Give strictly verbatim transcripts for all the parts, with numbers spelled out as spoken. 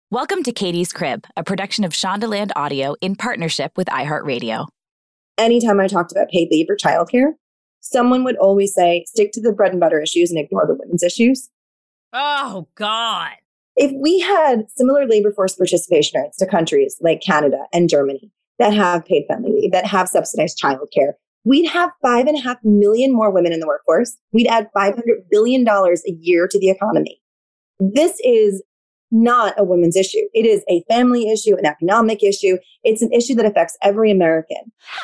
Welcome to Katie's Crib, a production of Shondaland Audio in partnership with iHeartRadio. Anytime I talked about paid leave or childcare, someone would always say, stick to the bread and butter issues and ignore the women's issues. Oh, God. If we had similar labor force participation rates to countries like Canada and Germany that have paid family leave, that have subsidized childcare, we'd have five and a half million more women in the workforce. We'd add five hundred billion dollars a year to the economy. This is not a women's issue. It is a family issue, an economic issue. It's an issue that affects every American.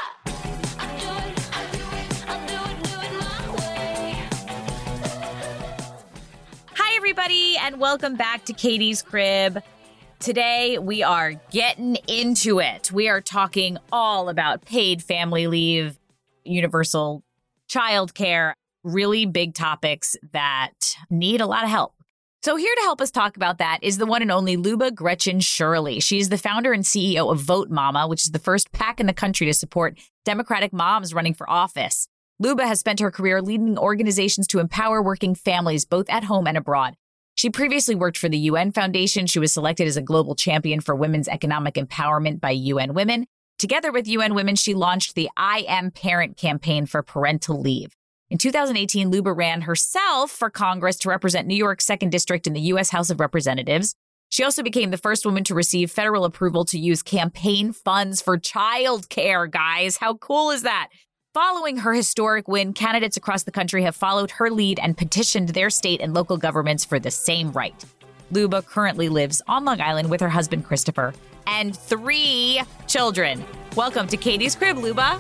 Hi, everybody, and welcome back to Katie's Crib. Today, we are getting into it. We are talking all about paid family leave, universal childcare, really big topics that need a lot of help. So here to help us talk about that is the one and only Luba Gretchen Shirley. She's the founder and C E O of Vote Mama, which is the first PAC in the country to support Democratic moms running for office. Luba has spent her career leading organizations to empower working families, both at home and abroad. She previously worked for the U N Foundation. She was selected as a global champion for women's economic empowerment by U N Women. Together with U N Women, she launched the I Am Parent campaign for parental leave. In two thousand eighteen, Luba ran herself for Congress to represent New York's second District in the U S House of Representatives. She also became the first woman to receive federal approval to use campaign funds for childcare, guys. How cool is that? Following her historic win, candidates across the country have followed her lead and petitioned their state and local governments for the same right. Luba currently lives on Long Island with her husband, Christopher, and three children. Welcome to Katie's Crib, Luba.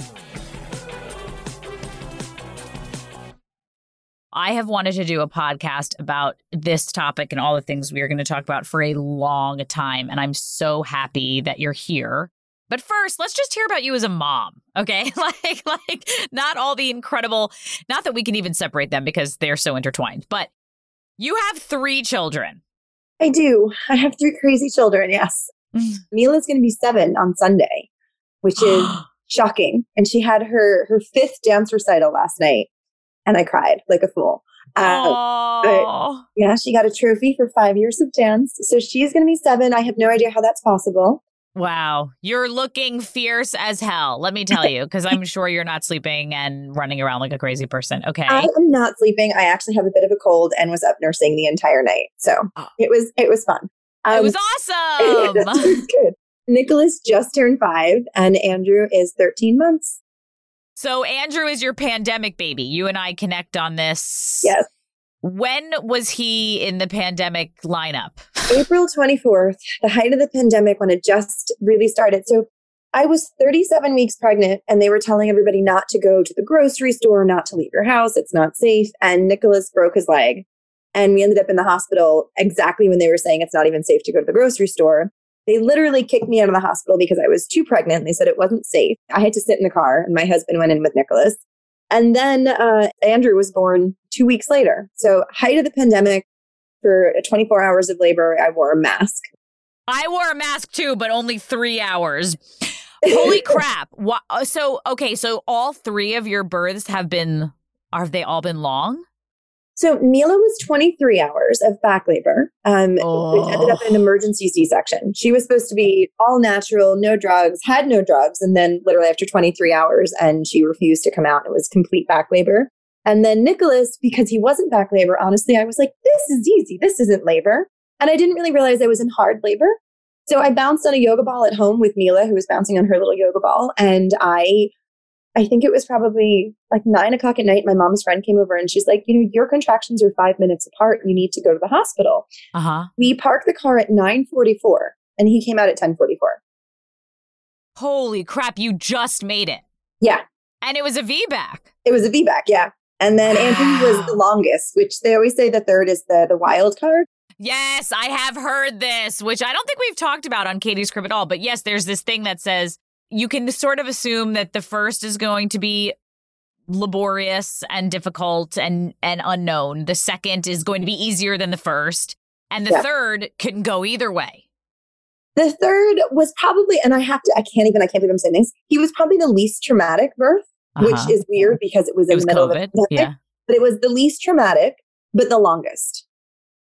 I have wanted to do a podcast about this topic and all the things we are going to talk about for a long time, and I'm so happy that you're here. But first, let's just hear about you as a mom, okay? like, like not all the incredible, not that we can even separate them because they're so intertwined, but you have three children. I do. I have three crazy children, yes. Mila's going to be seven on Sunday, which is shocking. And she had her, her fifth dance recital last night. And I cried like a fool. Uh, but, yeah, she got a trophy for five years of dance. So she's going to be seven. I have no idea how that's possible. Wow. You're looking fierce as hell, let me tell you, because I'm sure you're not sleeping and running around like a crazy person. Okay. I am not sleeping. I actually have a bit of a cold and was up nursing the entire night. So oh. it was it was fun. Um, it was awesome. It was good. Nicholas just turned five and Andrew is thirteen months. So Andrew is your pandemic baby. You and I connect on this. Yes. When was he in the pandemic lineup? April twenty-fourth, the height of the pandemic when it just really started. So I was thirty-seven weeks pregnant and they were telling everybody not to go to the grocery store, not to leave your house. It's not safe. And Nicholas broke his leg and we ended up in the hospital exactly when they were saying it's not even safe to go to the grocery store. They literally kicked me out of the hospital because I was too pregnant. They said it wasn't safe. I had to sit in the car and my husband went in with Nicholas. And then uh, Andrew was born two weeks later. So height of the pandemic, for twenty-four hours of labor, I wore a mask. I wore a mask too, but only three hours. Holy crap. What, so, okay, so all three of your births have been, have they all been long? So Mila was twenty-three hours of back labor, um, oh. which ended up in an emergency C-section. She was supposed to be all natural, no drugs, had no drugs. And then literally after twenty-three hours and she refused to come out, it was complete back labor. And then Nicholas, because he wasn't back labor, honestly, I was like, this is easy. This isn't labor. And I didn't really realize I was in hard labor. So I bounced on a yoga ball at home with Mila, who was bouncing on her little yoga ball. And I I think it was probably like nine o'clock at night. My mom's friend came over and she's like, you know, your contractions are five minutes apart. You need to go to the hospital. Uh-huh. We parked the car at nine forty-four and he came out at ten forty-four. Holy crap. You just made it. Yeah. And it was a V BAC. It was a V BAC. Yeah. And then wow. Andrew was the longest, which they always say the third is the, the wild card. Yes, I have heard this, which I don't think we've talked about on Katie's Crib at all. But yes, there's this thing that says you can sort of assume that the first is going to be laborious and difficult and, and unknown. The second is going to be easier than the first. And the yeah. third can go either way. The third was probably, and I have to, I can't even, I can't believe I'm saying this. He was probably the least traumatic birth, uh-huh. which is weird because it was in it was the middle COVID. of the pandemic. Yeah. But it was the least traumatic, but the longest.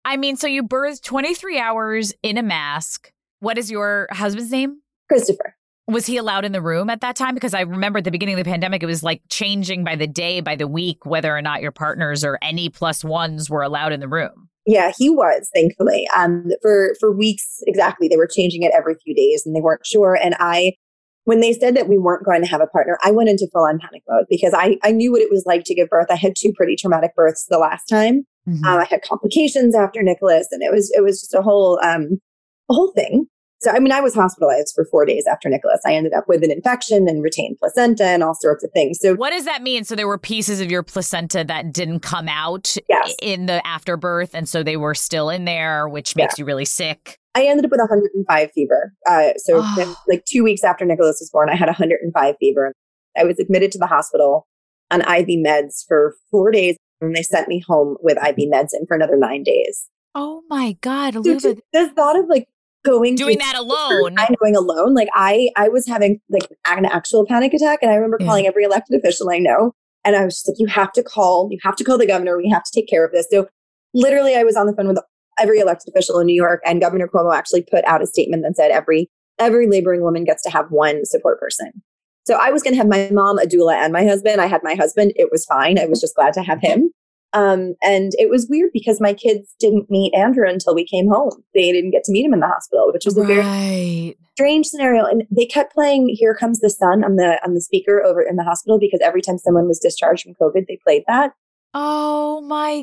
I mean, so you birthed twenty-three hours in a mask. What is your husband's name? Christopher. Was he allowed in the room at that time? Because I remember at the beginning of the pandemic, it was like changing by the day, by the week, whether or not your partners or any plus ones were allowed in the room. Yeah, he was, thankfully. Um, for, for weeks, exactly. They were changing it every few days and they weren't sure. And I, when they said that we weren't going to have a partner, I went into full on panic mode because I, I knew what it was like to give birth. I had two pretty traumatic births the last time. Mm-hmm. Um, I had complications after Nicholas, and it was, it was just a whole, um, a whole thing. So, I mean, I was hospitalized for four days after Nicholas. I ended up with an infection and retained placenta and all sorts of things. So what does that mean? So there were pieces of your placenta that didn't come out yes. in the afterbirth. And so they were still in there, which makes yeah. you really sick. I ended up with one hundred five fever. Uh, so oh. then, like two weeks after Nicholas was born, I had one hundred five fever. I was admitted to the hospital on I V meds for four days. And they sent me home with I V meds in for another nine days. Oh my God. So just the thought of like, going doing that alone I'm going alone like I I was having like an actual panic attack, and I remember yeah. calling every elected official I know, and I was just like, you have to call you have to call the governor, we have to take care of this. So literally I was on the phone with every elected official in New York, and Governor Cuomo actually put out a statement that said every every laboring woman gets to have one support person. So I was going to have my mom, a doula, and my husband. I had my husband. It was fine. I was just glad to have him. Um, and it was weird because my kids didn't meet Andrew until we came home. They didn't get to meet him in the hospital, which was a right. very strange scenario. And they kept playing "Here Comes the Sun" on the on the speaker over in the hospital because every time someone was discharged from COVID, they played that. Oh my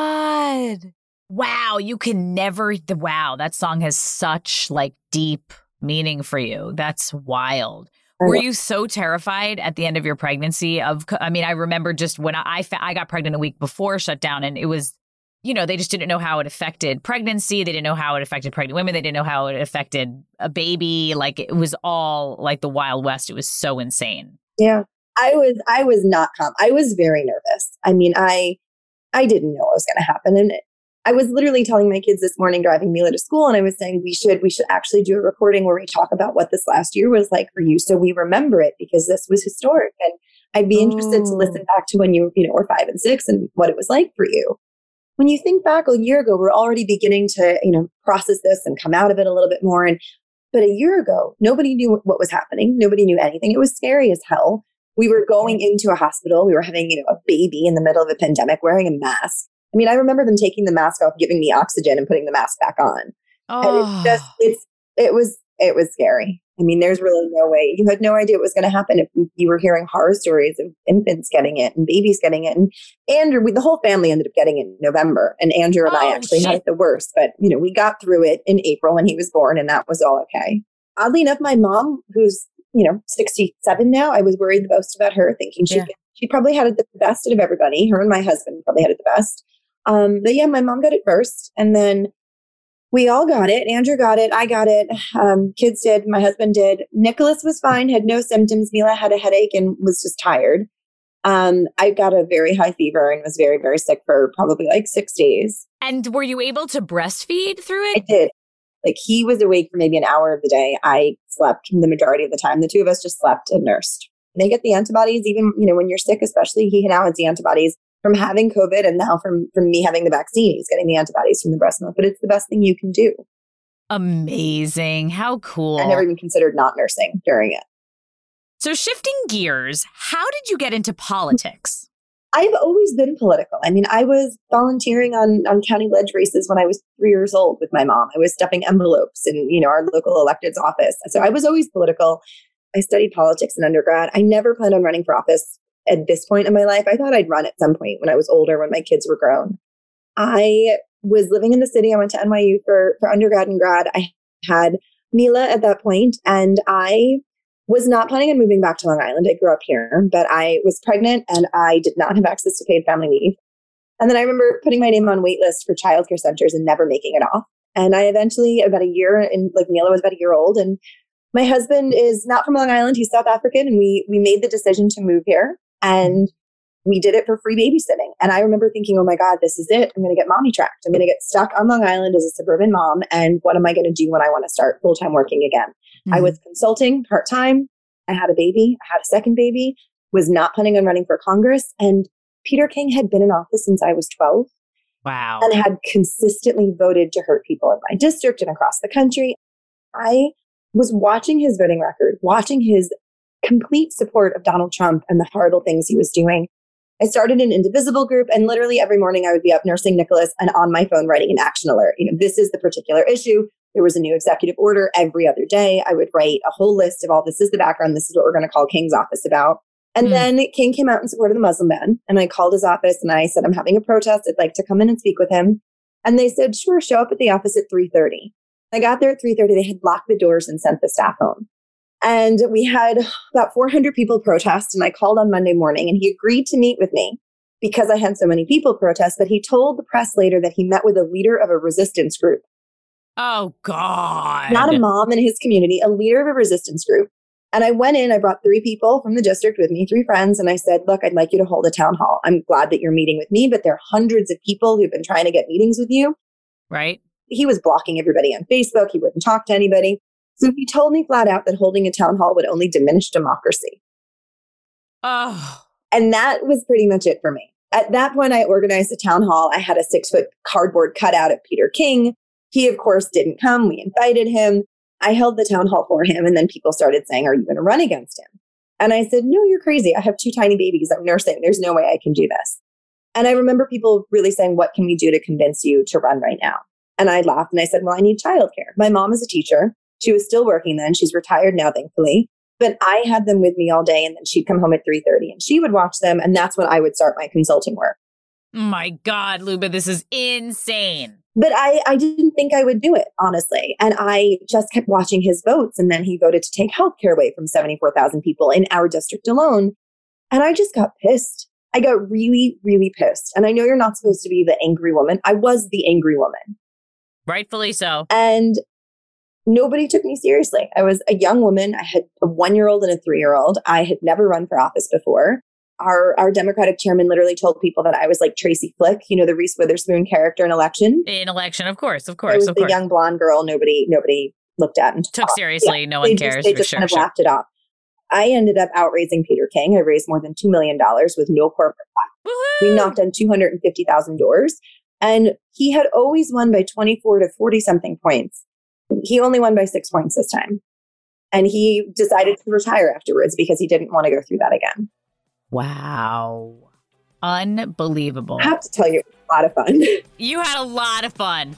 God. Wow. You can never, the wow, that song has such like deep meaning for you. That's wild. Were you so terrified at the end of your pregnancy of, I mean, I remember just when I, I got pregnant a week before shutdown, and it was, you know, they just didn't know how it affected pregnancy. They didn't know how it affected pregnant women. They didn't know how it affected a baby. Like it was all like the Wild West. It was so insane. Yeah, I was, I was not calm. I was very nervous. I mean, I, I didn't know what was going to happen. And it, I was literally telling my kids this morning, driving Mila to school, and I was saying we should we should actually do a recording where we talk about what this last year was like for you, so we remember it, because this was historic. And I'd be interested oh. to listen back to when you you know were five and six and what it was like for you. When you think back a year ago, we're already beginning to you know process this and come out of it a little bit more. And but a year ago, nobody knew what was happening. Nobody knew anything. It was scary as hell. We were going into a hospital. We were having you know a baby in the middle of a pandemic, wearing a mask. I mean, I remember them taking the mask off, giving me oxygen, and putting the mask back on. Oh. And it's just, it's, it was, it was scary. I mean, there's really no way. You had no idea what was going to happen if you were hearing horror stories of infants getting it and babies getting it. And Andrew, we, the whole family ended up getting it in November. And Andrew and oh, I actually shit. had it the worst. But, you know, we got through it in April when he was born, and that was all okay. Oddly enough, my mom, who's, you know, sixty-seven now, I was worried the most about her, thinking she, yeah. she probably had it the best out of everybody. Her and my husband probably had it the best. Um, but yeah, my mom got it first, and then we all got it. Andrew got it. I got it. Um, kids did. My husband did. Nicholas was fine, had no symptoms. Mila had a headache and was just tired. Um, I got a very high fever and was very, very sick for probably like six days. And were you able to breastfeed through it? I did. Like he was awake for maybe an hour of the day. I slept the majority of the time. The two of us just slept and nursed. They get the antibodies, even, you know, when you're sick, especially. He now has the antibodies from having COVID, and now from, from me having the vaccine. He's getting the antibodies from the breast milk, but it's the best thing you can do. Amazing. How cool. I never even considered not nursing during it. So shifting gears, how did you get into politics? I've always been political. I mean, I was volunteering on, on county ledge races when I was three years old with my mom. I was stuffing envelopes in, you know, our local elected's office. So I was always political. I studied politics in undergrad. I never planned on running for office at this point in my life. I thought I'd run at some point when I was older, when my kids were grown. I was living in the city. I went to N Y U for, for undergrad and grad. I had Mila at that point, and I was not planning on moving back to Long Island. I grew up here, but I was pregnant and I did not have access to paid family leave. And then I remember putting my name on wait lists for childcare centers and never making it off. And I eventually, about a year, and like Mila was about a year old, and my husband is not from Long Island. He's South African. And we we made the decision to move here. And we did it for free babysitting. And I remember thinking, oh my God, this is it. I'm going to get mommy tracked. I'm going to get stuck on Long Island as a suburban mom. And what am I going to do when I want to start full-time working again? Mm-hmm. I was consulting part-time. I had a baby. I had a second baby, was not planning on running for Congress. And Peter King had been in office since I was twelve. Wow. And had consistently voted to hurt people in my district and across the country. I was watching his voting record, watching his complete support of Donald Trump and the horrible things he was doing. I started an Indivisible group, and literally every morning I would be up nursing Nicholas and on my phone writing an action alert. You know, this is the particular issue. There was a new executive order every other day. I would write a whole list of all, this is the background. This is what we're going to call King's office about. And mm. then King came out in support of the Muslim ban. And I called his office and I said, I'm having a protest. I'd like to come in and speak with him. And they said, sure, show up at the office at three thirty. I got there at three thirty. They had locked the doors and sent the staff home. And we had about four hundred people protest. And I called on Monday morning and he agreed to meet with me because I had so many people protest. But he told the press later that he met with a leader of a resistance group. Oh, God. Not a mom in his community, a leader of a resistance group. And I went in, I brought three people from the district with me, three friends. And I said, look, I'd like you to hold a town hall. I'm glad that you're meeting with me, but there are hundreds of people who've been trying to get meetings with you. Right. He was blocking everybody on Facebook. He wouldn't talk to anybody. So he told me flat out that holding a town hall would only diminish democracy. Oh. And that was pretty much it for me. At that point, I organized a town hall. I had a six foot cardboard cutout of Peter King. He, of course, didn't come. We invited him. I held the town hall for him. And then people started saying, are you going to run against him? And I said, no, you're crazy. I have two tiny babies. I'm nursing. There's no way I can do this. And I remember people really saying, what can we do to convince you to run right now? And I laughed and I said, well, I need childcare. My mom is a teacher. She was still working then. She's retired now, thankfully. But I had them with me all day. And then she'd come home at three thirty and she would watch them. And that's when I would start my consulting work. My God, Luba, this is insane. But I, I didn't think I would do it, honestly. And I just kept watching his votes. And then he voted to take healthcare away from seventy-four thousand people in our district alone. And I just got pissed. I got really, really pissed. And I know you're not supposed to be the angry woman. I was the angry woman. Rightfully so. And nobody took me seriously. I was a young woman. I had a one-year-old and a three-year-old. I had never run for office before. Our our Democratic chairman literally told people that I was like Tracy Flick, you know, the Reese Witherspoon character in Election. In Election, of course, of course. I was of the course. young blonde girl nobody nobody looked at and took seriously. Yeah, no one they cares. Just, they just sure, kind of sure. laughed it off. I ended up outraising Peter King. I raised more than two million dollars with no corporate tax. We knocked on two hundred fifty thousand doors. And he had always won by twenty-four to forty something points. He only won by six points this time. And he decided to retire afterwards because he didn't want to go through that again. Wow. Unbelievable. I have to tell you, it was a lot of fun. You had a lot of fun.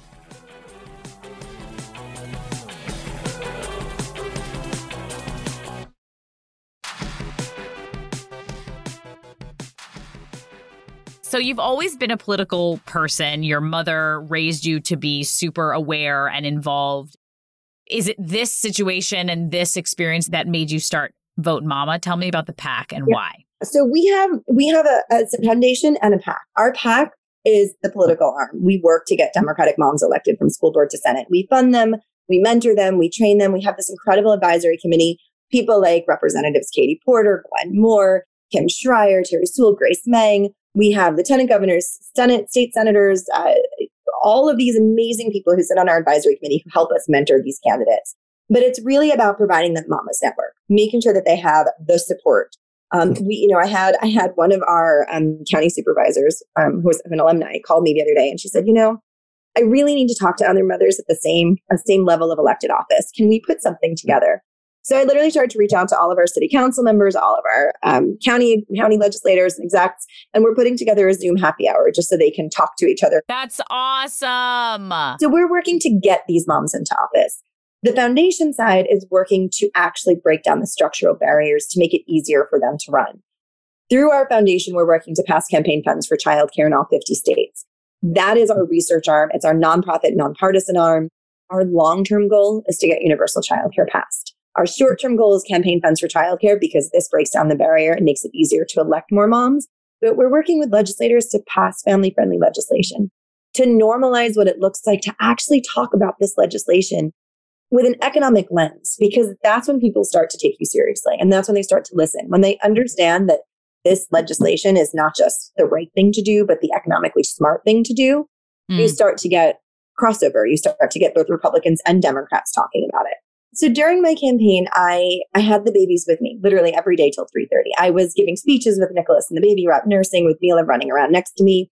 So you've always been a political person. Your mother raised you to be super aware and involved. Is it this situation and this experience that made you start Vote Mama? Tell me about the PAC and yeah. why. So we have we have a, a foundation and a PAC. Our PAC is the political arm. We work to get Democratic moms elected from school board to Senate. We fund them, we mentor them, we train them. We have this incredible advisory committee. People like Representatives Katie Porter, Gwen Moore, Kim Schreier, Terry Sewell, Grace Meng. We have lieutenant governors, Senate, state senators, uh, all of these amazing people who sit on our advisory committee who help us mentor these candidates. But it's really about providing the Mama's Network, making sure that they have the support. Um, we, you know, I had I had one of our um, county supervisors, um, who was an alumni, called me the other day, and she said, "You know, I really need to talk to other mothers at the same uh, same level of elected office. Can we put something together?" So I literally started to reach out to all of our city council members, all of our um, county county legislators and execs, and we're putting together a Zoom happy hour just so they can talk to each other. That's awesome. So we're working to get these moms into office. The foundation side is working to actually break down the structural barriers to make it easier for them to run. Through our foundation, we're working to pass campaign funds for childcare in all fifty states. That is our research arm. It's our nonprofit, nonpartisan arm. Our long-term goal is to get universal childcare passed. Our short-term goal is campaign funds for childcare because this breaks down the barrier and makes it easier to elect more moms. But we're working with legislators to pass family-friendly legislation, to normalize what it looks like to actually talk about this legislation with an economic lens, because that's when people start to take you seriously. And that's when they start to listen. When they understand that this legislation is not just the right thing to do, but the economically smart thing to do, mm. you start to get crossover. You start to get both Republicans and Democrats talking about it. So during my campaign, I, I had the babies with me literally every day till three thirty. I was giving speeches with Nicholas and the baby, were out nursing with Mila running around next to me.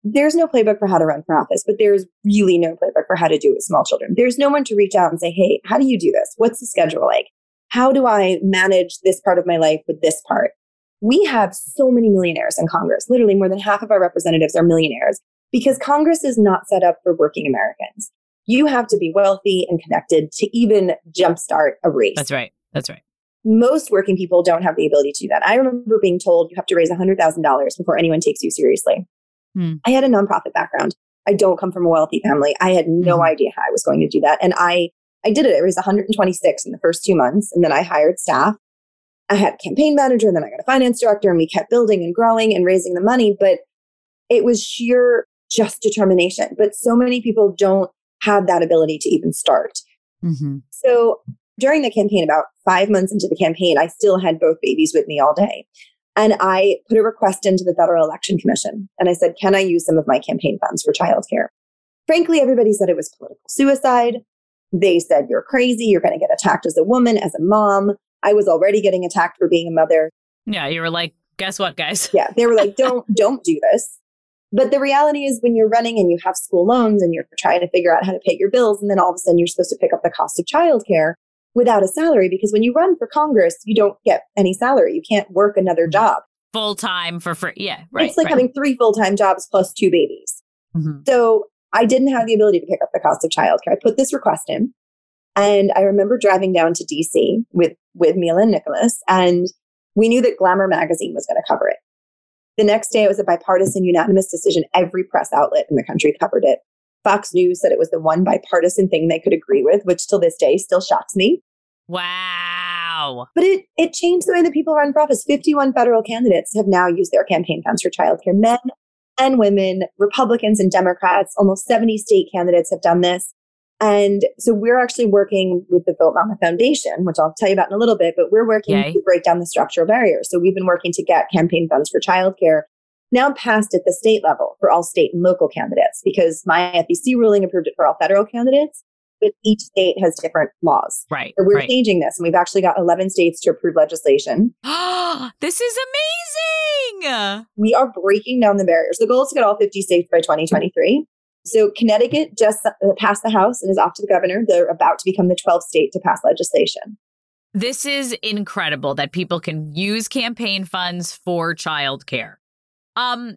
there's no playbook for how to run for office, but there's really no playbook for how to do it with small children. There's no one to reach out and say, hey, how do you do this? What's the schedule like? How do I manage this part of my life with this part? We have so many millionaires in Congress. Literally more than half of our representatives are millionaires because Congress is not set up for working Americans. You have to be wealthy and connected to even jumpstart a race. That's right. That's right. Most working people don't have the ability to do that. I remember being told you have to raise one hundred thousand dollars before anyone takes you seriously. Hmm. I had a nonprofit background. I don't come from a wealthy family. I had no hmm. idea how I was going to do that. And I, I did it. I raised one hundred twenty-six in the first two months. And then I hired staff. I had a campaign manager, and then I got a finance director, and we kept building and growing and raising the money. But it was sheer just determination. But so many people don't have that ability to even start. Mm-hmm. So during the campaign, about five months into the campaign, I still had both babies with me all day. And I put a request into the Federal Election Commission. And I said, can I use some of my campaign funds for childcare? Frankly, everybody said it was political suicide. They said, you're crazy. You're going to get attacked as a woman, as a mom. I was already getting attacked for being a mother. Yeah, you were like, guess what, guys? Yeah, they were like, don't, don't do this. But the reality is when you're running and you have school loans and you're trying to figure out how to pay your bills, and then all of a sudden you're supposed to pick up the cost of childcare without a salary, because when you run for Congress, you don't get any salary. You can't work another job. Full time for free. Yeah, right. It's like right. having three full-time jobs plus two babies. Mm-hmm. So I didn't have the ability to pick up the cost of childcare. I put this request in. And I remember driving down to D C with, with Mila and Nicholas, and we knew that Glamour magazine was going to cover it. The next day, it was a bipartisan unanimous decision. Every press outlet in the country covered it. Fox News said it was the one bipartisan thing they could agree with, which till this day still shocks me. Wow. But it it changed the way that people run for office. fifty-one federal candidates have now used their campaign funds for childcare. Men and women, Republicans and Democrats, almost seventy state candidates have done this. And so we're actually working with the Vote Mama Foundation, which I'll tell you about in a little bit, but we're working Yay. to break down the structural barriers. So we've been working to get campaign funds for childcare now passed at the state level for all state and local candidates, because my F E C ruling approved it for all federal candidates, but each state has different laws. Right. So we're right. changing this, and we've actually got eleven states to approve legislation. This is amazing. We are breaking down the barriers. The goal is to get all fifty states by twenty twenty-three. So Connecticut just passed the House and is off to the governor. They're about to become the twelfth state to pass legislation. This is incredible that people can use campaign funds for childcare. Um,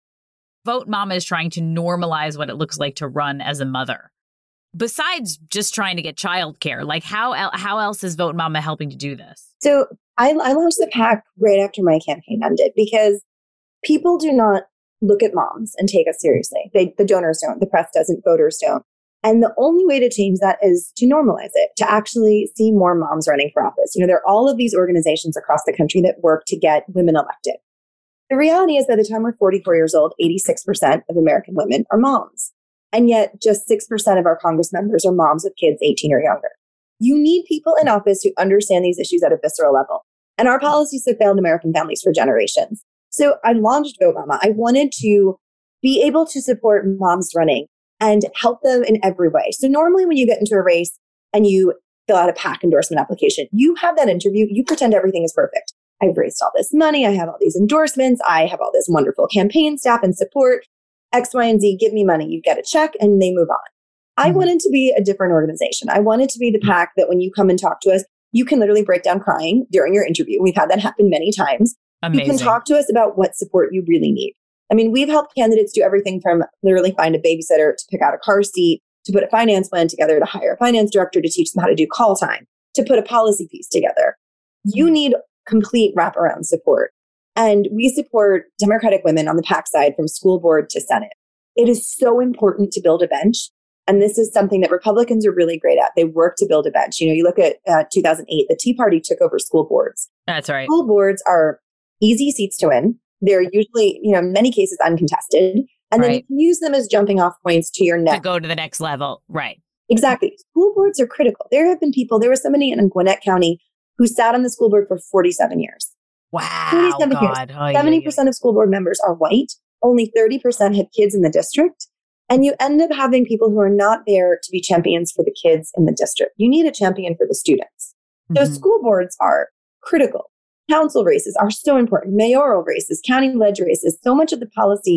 Vote Mama is trying to normalize what it looks like to run as a mother. Besides just trying to get childcare, like how el- how else is Vote Mama helping to do this? So I, I launched the PAC right after my campaign ended, because people do not look at moms and take us seriously. They, the donors don't, the press doesn't, voters don't. And the only way to change that is to normalize it, to actually see more moms running for office. You know, there are all of these organizations across the country that work to get women elected. The reality is, by the time we're forty-four years old, eighty-six percent of American women are moms. And yet just six percent of our Congress members are moms with kids eighteen or younger. You need people in office who understand these issues at a visceral level. And our policies have failed American families for generations. So I launched Vote Mama. I wanted to be able to support moms running and help them in every way. So normally when you get into a race and you fill out a PAC endorsement application, you have that interview, you pretend everything is perfect. I've raised all this money. I have all these endorsements. I have all this wonderful campaign staff and support. X, Y, and Z, give me money. You get a check and they move on. I mm-hmm. wanted to be a different organization. I wanted to be the PAC that when you come and talk to us, you can literally break down crying during your interview. We've had that happen many times. Amazing. You can talk to us about what support you really need. I mean, we've helped candidates do everything from literally find a babysitter to pick out a car seat, to put a finance plan together, to hire a finance director to teach them how to do call time, to put a policy piece together. You need complete wraparound support. And we support Democratic women on the PAC side from school board to Senate. It is so important to build a bench. And this is something that Republicans are really great at. They work to build a bench. You know, you look at uh, two thousand eight, the Tea Party took over school boards. That's right. School boards are easy seats to win. They're usually, you know, in many cases uncontested. And right. then you can use them as jumping off points to your next. To go to the next level. Right. Exactly. School boards are critical. There have been people, there was somebody in Gwinnett County who sat on the school board for forty-seven years. Wow. forty-seven God. years. Oh, seventy yeah, percent yeah. of school board members are white. Only thirty percent have kids in the district. And you end up having people who are not there to be champions for the kids in the district. You need a champion for the students. Mm-hmm. So school boards are critical. Council races are so important. Mayoral races, county ledge races. So much of the policy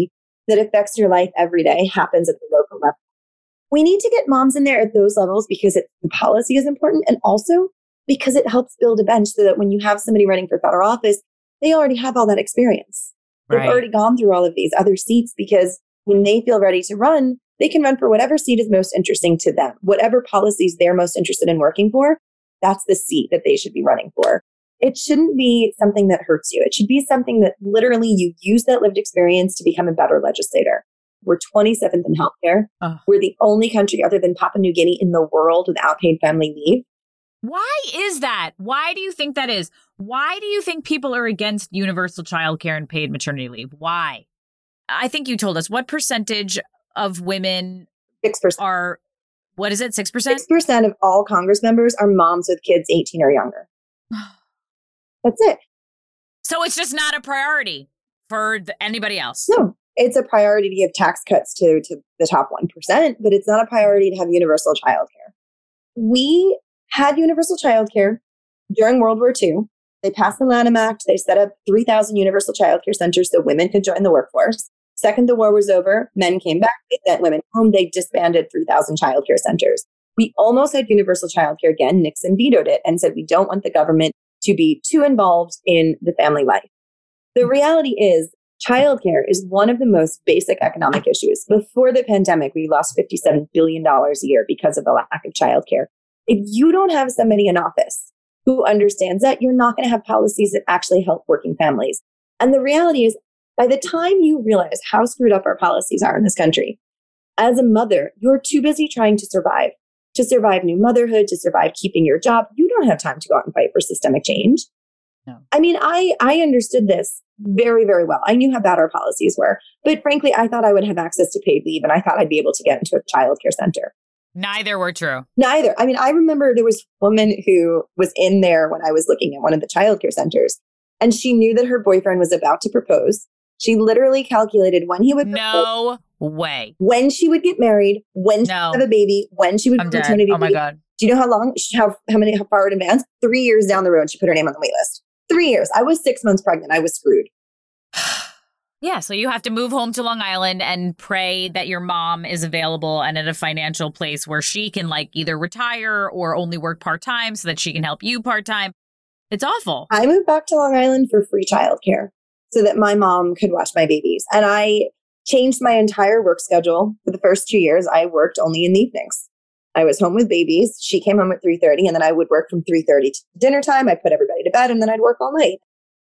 that affects your life every day happens at the local level. We need to get moms in there at those levels because it, the policy is important, and also because it helps build a bench so that when you have somebody running for federal office, they already have all that experience. They've Right. already gone through all of these other seats, because when they feel ready to run, they can run for whatever seat is most interesting to them. Whatever policies they're most interested in working for, that's the seat that they should be running for. It shouldn't be something that hurts you. It should be something that literally you use that lived experience to become a better legislator. We're twenty-seventh in healthcare. Ugh. We're the only country other than Papua New Guinea in the world without paid family leave. Why is that? Why do you think that is? Why do you think people are against universal childcare and paid maternity leave? Why? I think you told us what percentage of women six percent. are, what is it, six percent? six percent of all Congress members are moms with kids eighteen or younger. That's it. So it's just not a priority for th- anybody else. No, it's a priority to give tax cuts to, to the top one percent, but it's not a priority to have universal childcare. We had universal childcare during World War Two. They passed the Lanham Act. They set up three thousand universal childcare centers so women could join the workforce. Second, the war was over. Men came back. They sent women home. They disbanded three thousand childcare centers. We almost had universal childcare again. Nixon vetoed it and said, we don't want the government to be too involved in the family life. The reality is, childcare is one of the most basic economic issues. Before the pandemic, we lost fifty-seven billion dollars a year because of the lack of childcare. If you don't have somebody in office who understands that, you're not going to have policies that actually help working families. And the reality is, by the time you realize how screwed up our policies are in this country, as a mother, you're too busy trying to survive, to survive new motherhood, to survive keeping your job. You don't have time to go out and fight for systemic change. No. I mean, I, I understood this very, very well. I knew how bad our policies were. But frankly, I thought I would have access to paid leave, and I thought I'd be able to get into a childcare center. Neither were true. Neither. I mean, I remember there was a woman who was in there when I was looking at one of the childcare centers, and she knew that her boyfriend was about to propose. She literally calculated when he would No way. when she would get married, when she No. would have a baby, when she would I'm go dead. maternity Oh my leave. God. Do you know how long, how, how many, how far in advance? Three years down the road, she put her name on the wait list. Three years. I was six months pregnant. I was screwed. Yeah, so you have to move home to Long Island and pray that your mom is available and at a financial place where she can like either retire or only work part-time so that she can help you part-time. It's awful. I moved back to Long Island for free childcare so that my mom could watch my babies. And I changed my entire work schedule. For the first two years, I worked only in the evenings. I was home with babies. She came home at three thirty, and then I would work from three thirty to dinner time. I'd put everybody to bed, and then I'd work all night.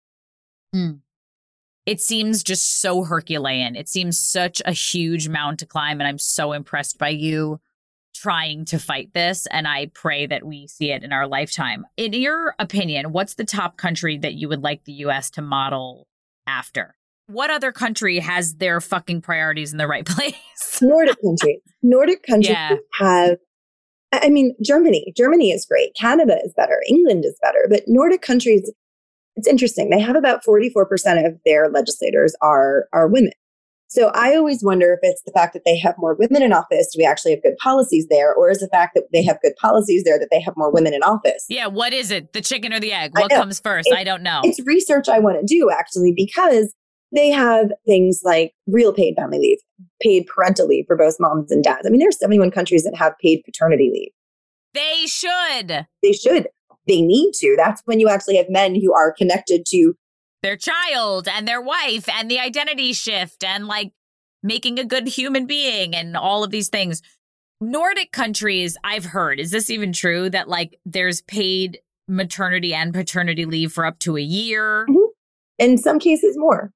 Hmm. It seems just so Herculean. It seems such a huge mountain to climb, and I'm so impressed by you trying to fight this, and I pray that we see it in our lifetime. In your opinion, what's the top country that you would like the U S to model after? What other country has their fucking priorities in the right place? Nordic countries. Nordic countries Yeah. have, I mean, Germany. Germany is great. Canada is better. England is better. But Nordic countries, it's interesting. They have about forty-four percent of their legislators are, are women. So I always wonder if it's the fact that they have more women in office, do we actually have good policies there? Or is the fact that they have good policies there that they have more women in office? Yeah, what is it? The chicken or the egg? I What know. comes first? It- I don't know. It's research I want to do, actually, because they have things like real paid family leave, paid parental leave for both moms and dads. I mean, there are seventy-one countries that have paid paternity leave. They should. They should. They need to. That's when you actually have men who are connected to Their child and their wife and the identity shift and like making a good human being and all of these things. Nordic countries, I've heard, is this even true that like there's paid maternity and paternity leave for up to a year? Mhm. in some cases more.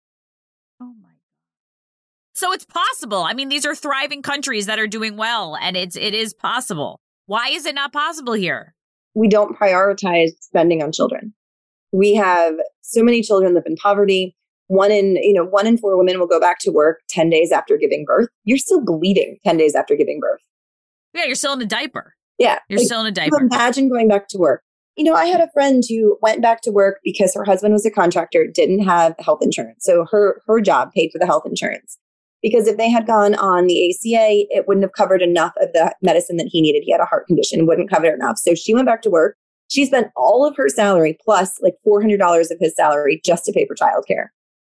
Oh my God. So it's possible. I mean, these are thriving countries that are doing well, and it's it is possible. Why is it not possible here? We don't prioritize spending on children. We have so many children live in poverty. One in, you know, one in four women will go back to work ten days after giving birth. You're still bleeding ten days after giving birth. Yeah, you're still in a diaper. Yeah. You're like, still in a can you diaper. imagine going back to work. You know, I had a friend who went back to work because her husband was a contractor, didn't have health insurance. So her, her job paid for the health insurance. Because if they had gone on the A C A, it wouldn't have covered enough of the medicine that he needed. He had a heart condition, wouldn't cover it enough. So she went back to work. She spent all of her salary plus like four hundred dollars of his salary just to pay for childcare.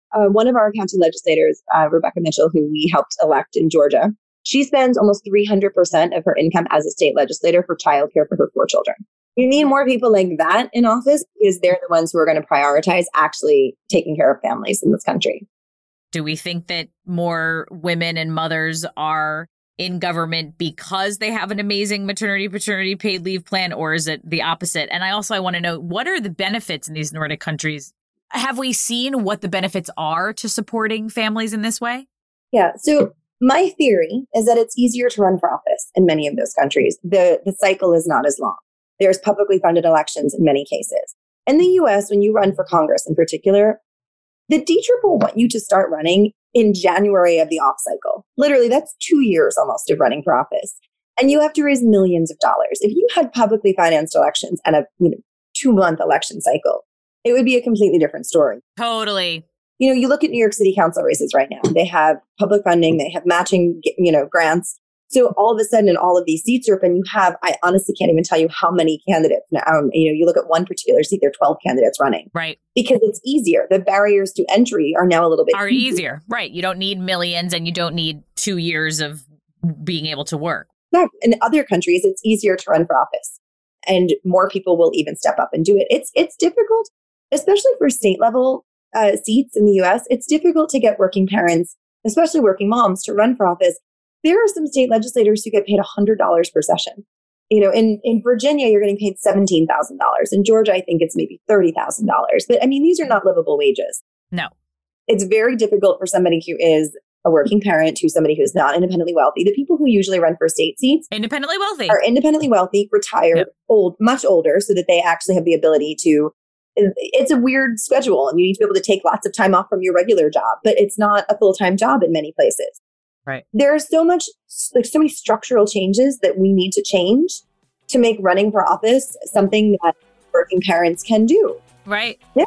uh, one of our county legislators, uh, Rebecca Mitchell, who we helped elect in Georgia, she spends almost three hundred percent of her income as a state legislator for childcare for her four children. You need more people like that in office because they're the ones who are going to prioritize actually taking care of families in this country. Do we think that more women and mothers are in government because they have an amazing maternity, paternity, paid leave plan, or is it the opposite? And I also I want to know, what are the benefits in these Nordic countries? Have we seen what the benefits are to supporting families in this way? Yeah. So my theory is that it's easier to run for office in many of those countries. The, the cycle is not as long. There's publicly funded elections in many cases. In the U S, when you run for Congress in particular, the D C will want you to start running in January of the off cycle. Literally, that's two years almost of running for office. And you have to raise millions of dollars. If you had publicly financed elections and a you know, two-month election cycle, it would be a completely different story. Totally. You know, you look at New York City Council races right now. They have public funding. They have matching, you know, grants. So all of a sudden, all of these seats are open. You have, I honestly can't even tell you how many candidates now. Um, you know, you look at one particular seat, there are twelve candidates running. Right. Because it's easier. The barriers to entry are now a little bit are easier. easier. Right. You don't need millions and you don't need two years of being able to work. No, in other countries, it's easier to run for office and more people will even step up and do it. It's, it's difficult, especially for state level uh, seats in the U S. It's difficult to get working parents, especially working moms, to run for office. There are some state legislators who get paid one hundred dollars per session. You know, in, in Virginia, you're getting paid seventeen thousand dollars. In Georgia, I think it's maybe thirty thousand dollars. But I mean, these are not livable wages. No. It's very difficult for somebody who is a working parent, who's somebody who's not independently wealthy. The people who usually run for state seats independently wealthy are independently wealthy, retired, yep. old, much older, so that they actually have the ability to. It's a weird schedule and you need to be able to take lots of time off from your regular job, but it's not a full-time job in many places. Right. There are so much, like so many structural changes that we need to change to make running for office something that working parents can do. Right. Yeah.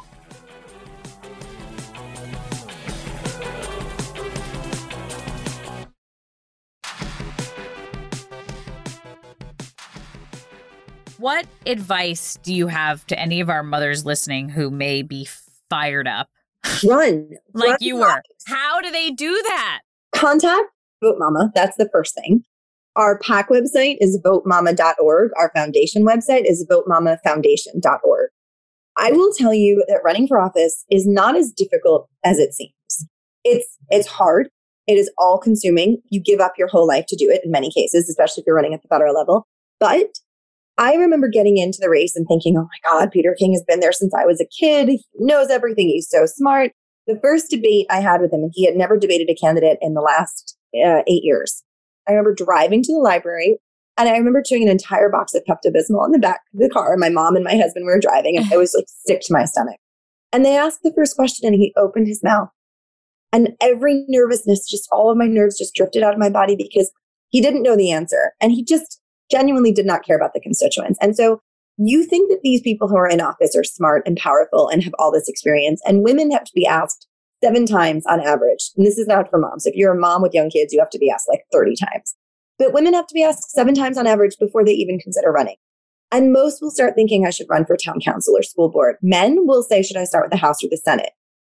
What advice do you have to any of our mothers listening who may be fired up? Run. like Run you were. How do they do that? Contact Vote Mama. That's the first thing. Our PAC website is vote mama dot org. Our foundation website is vote mama foundation dot org. I will tell you that running for office is not as difficult as it seems. It's it's hard. It is all consuming. You give up your whole life to do it in many cases, especially if you're running at the federal level. But I remember getting into the race and thinking, oh my God, Peter King has been there since I was a kid. He knows everything. He's so smart. The first debate I had with him, and he had never debated a candidate in the last uh, eight years. I remember driving to the library and I remember chewing an entire box of Pepto-Bismol in the back of the car. My mom and my husband were driving and I was like sick to my stomach. And they asked the first question and he opened his mouth. And every nervousness, just all of my nerves just drifted out of my body because he didn't know the answer. And he just genuinely did not care about the constituents. And so you think that these people who are in office are smart and powerful and have all this experience, and women have to be asked seven times on average. And this is not for moms. If you're a mom with young kids, you have to be asked like thirty times. But women have to be asked seven times on average before they even consider running. And most will start thinking I should run for town council or school board. Men will say, should I start with the House or the Senate?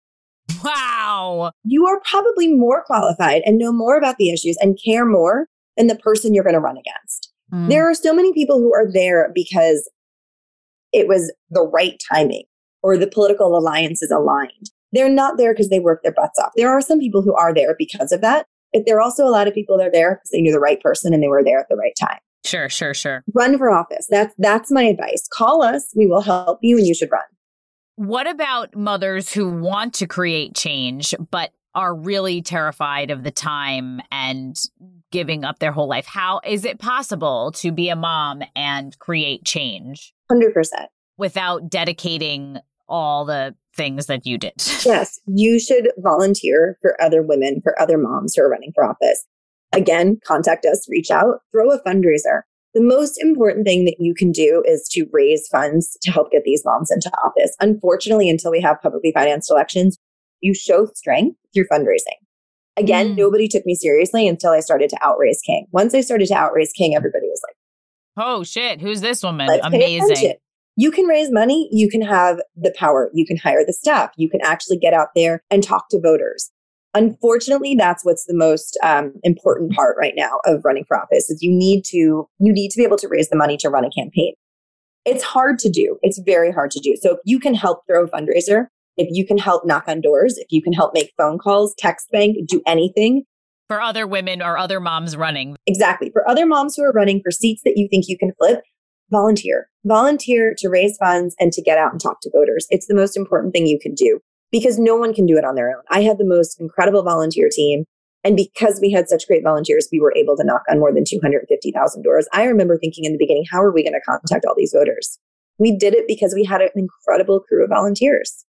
Wow. You are probably more qualified and know more about the issues and care more than the person you're going to run against. Mm. There are so many people who are there because it was the right timing or the political alliance is aligned. They're not there because they work their butts off. There are some people who are there because of that, but there are also a lot of people that are there because they knew the right person and they were there at the right time. Sure, sure, sure. Run for office. That's that's my advice. Call us. We will help you and you should run. What about mothers who want to create change, but are really terrified of the time and giving up their whole life? How is it possible to be a mom and create change? one hundred percent. Without dedicating all the things that you did? Yes, you should volunteer for other women, for other moms who are running for office. Again, contact us, reach out, throw a fundraiser. The most important thing that you can do is to raise funds to help get these moms into office. Unfortunately, until we have publicly financed elections, you show strength through fundraising. Again, mm. nobody took me seriously until I started to outraise King. Once I started to outraise King, everybody was like, oh shit, who's this woman? Let's Amazing. You can raise money. You can have the power. You can hire the staff. You can actually get out there and talk to voters. Unfortunately, that's what's the most um, important part right now of running for office is you need to you need to be able to raise the money to run a campaign. It's hard to do. It's very hard to do. So if you can help throw a fundraiser, if you can help knock on doors, if you can help make phone calls, text bank, do anything. For other women or other moms running. Exactly. For other moms who are running for seats that you think you can flip, volunteer. Volunteer to raise funds and to get out and talk to voters. It's the most important thing you can do because no one can do it on their own. I had the most incredible volunteer team. And because we had such great volunteers, we were able to knock on more than two hundred fifty thousand doors. I remember thinking in the beginning, how are we going to contact all these voters? We did it because we had an incredible crew of volunteers.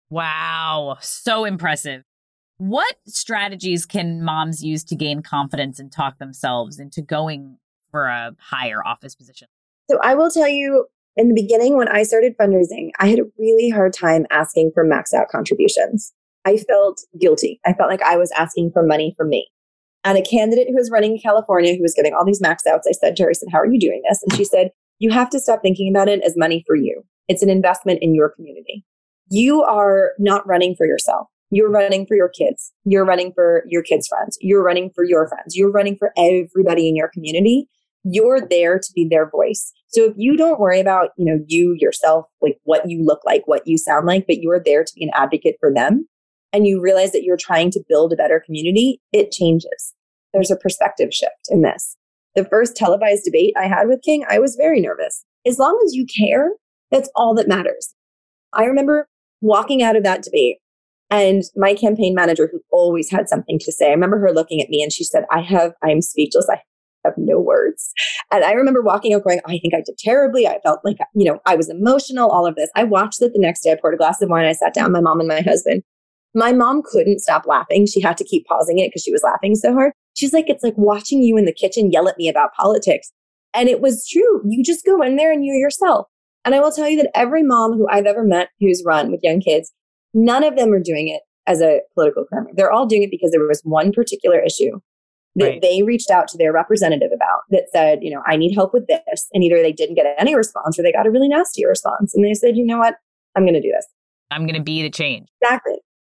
Wow. So impressive. What strategies can moms use to gain confidence and talk themselves into going for a higher office position? So I will tell you, in the beginning, when I started fundraising, I had a really hard time asking for max out contributions. I felt guilty. I felt like I was asking for money from me. And a candidate who was running in California, who was getting all these max outs, I said to her, I said, how are you doing this? And she said, you have to stop thinking about it as money for you. It's an investment in your community. You are not running for yourself. You're running for your kids. You're running for your kids' friends. You're running for your friends. You're running for everybody in your community. You're there to be their voice. So if you don't worry about, you know, you yourself, like what you look like, what you sound like, but you're there to be an advocate for them, and you realize that you're trying to build a better community, it changes. There's a perspective shift in this. The first televised debate I had with King, I was very nervous. As long as you care, that's all that matters. I remember walking out of that debate and my campaign manager, who always had something to say, I remember her looking at me and she said, I have, I'm speechless. I have no words. And I remember walking out going, I think I did terribly. I felt like, you know, I was emotional, all of this. I watched it the next day. I poured a glass of wine. I sat down, my mom and my husband. My mom couldn't stop laughing. She had to keep pausing it because she was laughing so hard. She's like, it's like watching you in the kitchen yell at me about politics. And it was true. You just go in there and you're yourself. And I will tell you that every mom who I've ever met who's run with young kids, none of them are doing it as a political career. They're all doing it because there was one particular issue that right. they reached out to their representative about that said, you know, I need help with this. And either they didn't get any response or they got a really nasty response. And they said, you know what? I'm going to do this. I'm going to be the change. Exactly.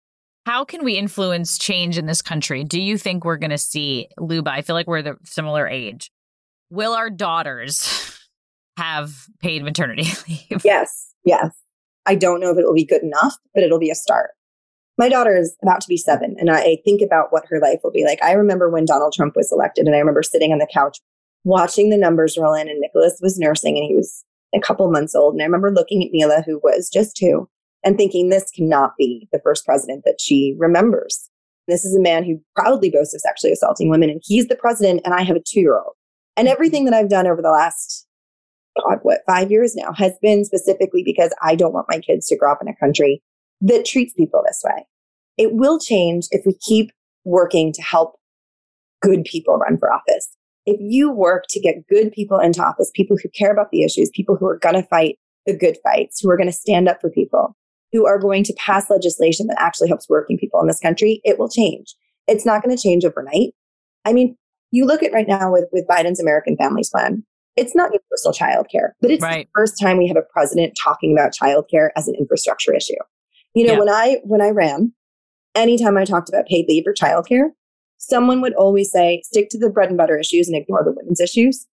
How can we influence change in this country? Do you think we're going to see, Luba, I feel like we're the similar age. Will our daughters have paid maternity leave? Yes. Yes. I don't know if it will be good enough, but it'll be a start. My daughter is about to be seven, and I think about what her life will be like. I remember when Donald Trump was elected, and I remember sitting on the couch watching the numbers roll in, and Nicholas was nursing, and he was a couple months old. And I remember looking at Mila, who was just two, and thinking, this cannot be the first president that she remembers. This is a man who proudly boasts of sexually assaulting women, and he's the president, and I have a two-year-old. And everything that I've done over the last, God, what, five years now has been specifically because I don't want my kids to grow up in a country that treats people this way. It will change if we keep working to help good people run for office. If you work to get good people into office, people who care about the issues, people who are going to fight the good fights, who are going to stand up for people, who are going to pass legislation that actually helps working people in this country, it will change. It's not going to change overnight. I mean, you look at right now with, with Biden's American Families Plan. It's not universal childcare, but it's right. the first time we have a president talking about childcare as an infrastructure issue. You know, yeah. when I when I ran, anytime I talked about paid leave or childcare, someone would always say, stick to the bread and butter issues and ignore the women's issues.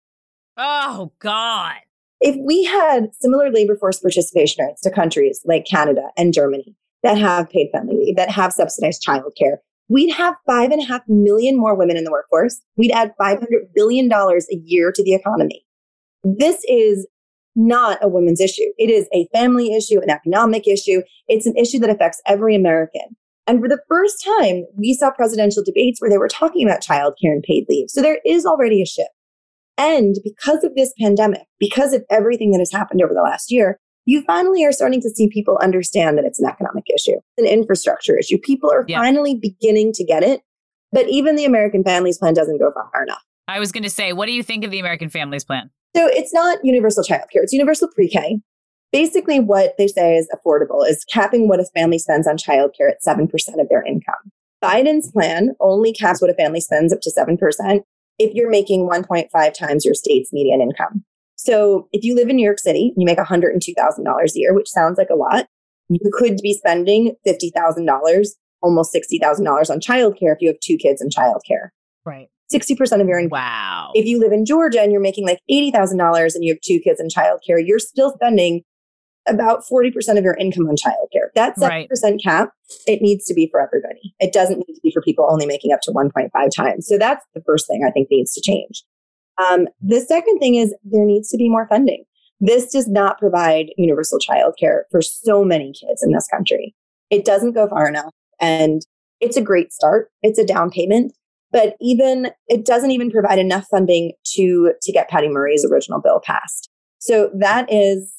Oh, God. If we had similar labor force participation rates to countries like Canada and Germany that have paid family leave, that have subsidized childcare, we'd have five and a half million more women in the workforce. We'd add five hundred billion dollars a year to the economy. This is not a women's issue. It is a family issue, an economic issue. It's an issue that affects every American. And for the first time, we saw presidential debates where they were talking about childcare and paid leave. So there is already a shift. And because of this pandemic, because of everything that has happened over the last year, you finally are starting to see people understand that it's an economic issue, an infrastructure issue. People are yeah. finally beginning to get it. But even the American Families Plan doesn't go far enough. I was going to say, what do you think of the American Families Plan? So it's not universal childcare. It's universal pre-K. Basically, what they say is affordable is capping what a family spends on childcare at seven percent of their income. Biden's plan only caps what a family spends up to seven percent if you're making one point five times your state's median income. So if you live in New York City and you make one hundred two thousand dollars a year, which sounds like a lot, you could be spending fifty thousand dollars, almost sixty thousand dollars on childcare if you have two kids in childcare. Right. sixty percent of your income. Wow. If you live in Georgia and you're making like eighty thousand dollars and you have two kids in childcare, you're still spending about forty percent of your income on childcare. That seven percent right. cap, it needs to be for everybody. It doesn't need to be for people only making up to one point five times. So that's the first thing I think needs to change. Um, the second thing is there needs to be more funding. This does not provide universal childcare for so many kids in this country. It doesn't go far enough. And it's a great start. It's a down payment. But even it doesn't even provide enough funding to, to get Patty Murray's original bill passed. So that is,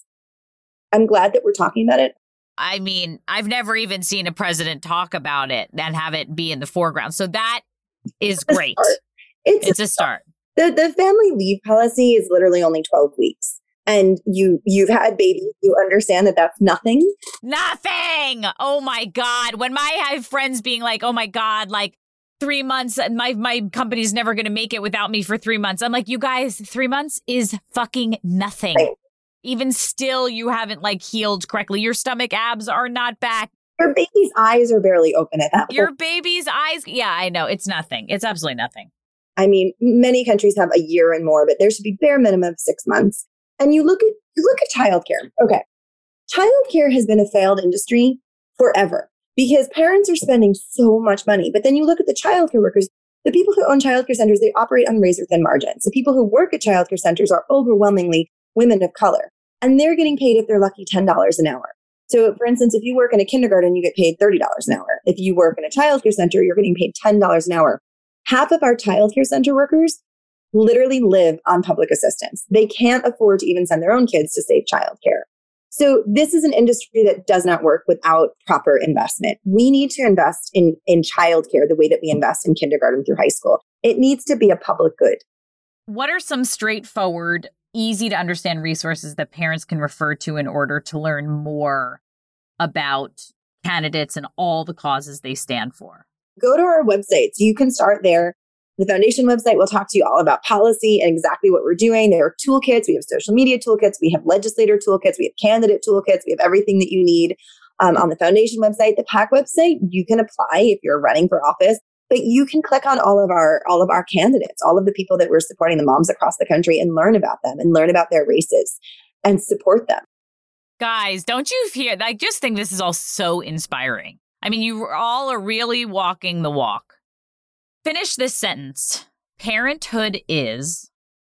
I'm glad that we're talking about it. I mean, I've never even seen a president talk about it and have it be in the foreground. So that is great. It's, it's a start. The the family leave policy is literally only twelve weeks. And you, you've had babies, you understand that that's nothing. Nothing. Oh my God. When my, I have friends being like, oh my God, like three months, my, my company's never going to make it without me for three months. I'm like, you guys, three months is fucking nothing. Right. Even still, you haven't like healed correctly. Your stomach abs are not back. Your baby's eyes are barely open at that point. Your baby's eyes. Yeah, I know. It's nothing. It's absolutely nothing. I mean, many countries have a year and more, but there should be bare minimum of six months. And you look at you look at childcare. Okay. Childcare has been a failed industry forever because parents are spending so much money. But then you look at the childcare workers, the people who own childcare centers, they operate on razor thin margins. The people who work at childcare centers are overwhelmingly women of color, and they're getting paid, if they're lucky, ten dollars an hour. So for instance, if you work in a kindergarten, you get paid thirty dollars an hour. If you work in a childcare center, you're getting paid ten dollars an hour. Half of our childcare center workers literally live on public assistance. They can't afford to even send their own kids to safe childcare. So this is an industry that does not work without proper investment. We need to invest in, in childcare the way that we invest in kindergarten through high school. It needs to be a public good. What are some straightforward, easy to understand resources that parents can refer to in order to learn more about candidates and all the causes they stand for? Go to our websites. You can start there. The foundation website will talk to you all about policy and exactly what we're doing. There are toolkits. We have social media toolkits. We have legislator toolkits. We have candidate toolkits. We have everything that you need um, on the foundation website. The PAC website, you can apply if you're running for office, but you can click on all of our all of our candidates, all of the people that we're supporting, the moms across the country, and learn about them and learn about their races and support them. Guys, don't you hear? I just think this is all so inspiring. I mean, you all are really walking the walk. Finish this sentence. Parenthood is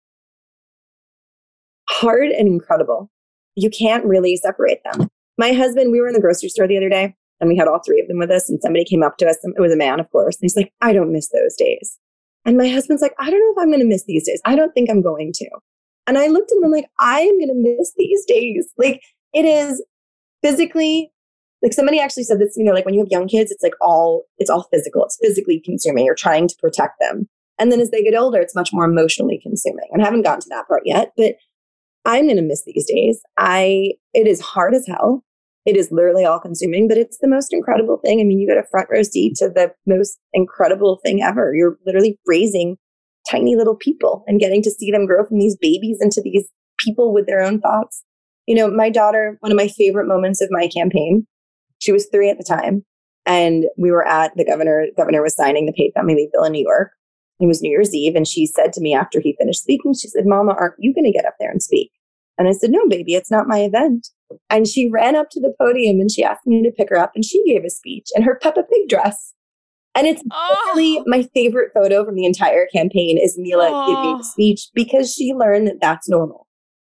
hard and incredible. You can't really separate them. My husband, we were in the grocery store the other day and we had all three of them with us, and somebody came up to us. It was a man, of course. And he's like, I don't miss those days. And my husband's like, I don't know if I'm going to miss these days. I don't think I'm going to. And I looked at him and I'm like, I am going to miss these days. Like, it is physically, like somebody actually said this, you know, like when you have young kids, it's like all, it's all physical. It's physically consuming. You're trying to protect them. And then as they get older, it's much more emotionally consuming. And I haven't gotten to that part yet, but I'm going to miss these days. I, it is hard as hell. It is literally all consuming, but it's the most incredible thing. I mean, you get a front row seat to the most incredible thing ever. You're literally raising tiny little people and getting to see them grow from these babies into these people with their own thoughts. You know, my daughter, one of my favorite moments of my campaign, she was three at the time, and we were at the governor, governor was signing the paid family leave bill in New York. It was New Year's Eve. And she said to me after he finished speaking, she said, Mama, aren't you going to get up there and speak? And I said, no, baby, it's not my event. And she ran up to the podium and she asked me to pick her up, and she gave a speech in her Peppa Pig dress. And it's oh. really my favorite photo from the entire campaign is Mila oh. giving a speech because she learned that that's normal.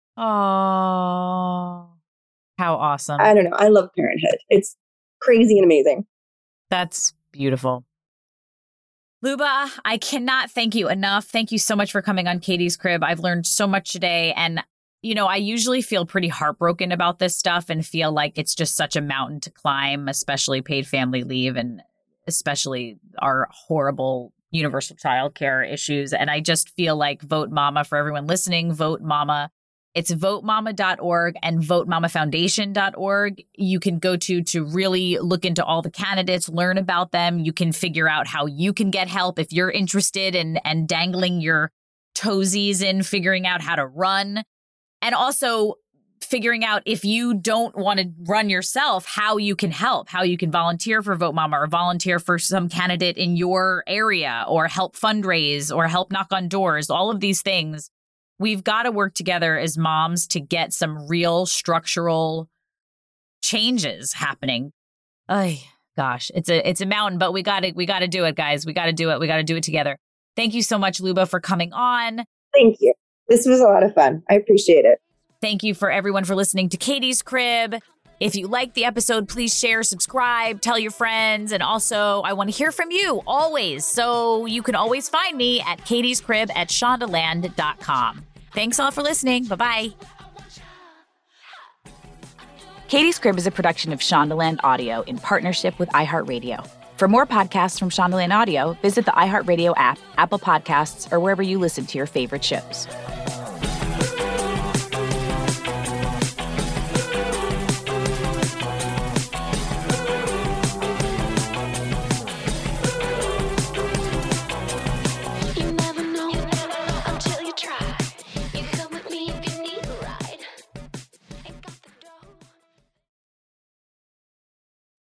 Oh, how awesome. I don't know. I love parenthood. It's crazy and amazing. That's beautiful. Luba, I cannot thank you enough. Thank you so much for coming on Katie's Crib. I've learned so much today. And, you know, I usually feel pretty heartbroken about this stuff and feel like it's just such a mountain to climb, especially paid family leave and especially our horrible universal childcare issues. And I just feel like Vote Mama, for everyone listening, Vote Mama. It's vote mama dot org and vote mama foundation dot org. You can go to to really look into all the candidates, learn about them. You can figure out how you can get help if you're interested in and dangling your toesies in figuring out how to run. And also figuring out if you don't want to run yourself, how you can help, how you can volunteer for Vote Mama or volunteer for some candidate in your area or help fundraise or help knock on doors, all of these things. We've got to work together as moms to get some real structural changes happening. Oh, gosh, it's a it's a mountain, but we got to we got to do it, guys. We got to do it. We got to do it together. Thank you so much, Luba, for coming on. Thank you. This was a lot of fun. I appreciate it. Thank you for everyone for listening to Katie's Crib. If you liked the episode, please share, subscribe, tell your friends. And also, I want to hear from you always. So you can always find me at Katie's Crib at shondaland dot com. Thanks all for listening. Bye-bye. Katie's Crib is a production of Shondaland Audio in partnership with iHeartRadio. For more podcasts from Shondaland Audio, visit the iHeartRadio app, Apple Podcasts, or wherever you listen to your favorite shows.